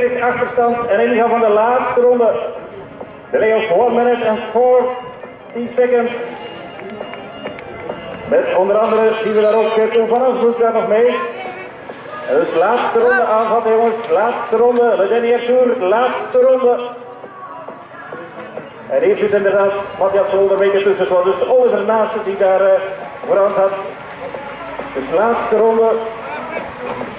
40 achterstand en ingaan van de laatste ronde. Delay of 1 minute and 40 seconds. Met onder andere zien we daar ook Koen van Asbroek daar nog mee. Dus laatste ronde aanvatten jongens, laatste ronde, de Denier Tour, laatste ronde. En hier zit inderdaad Matthias Wolder een beetje tussen, het was dus Oliver Naassen die daar vooraan zat. Dus laatste ronde.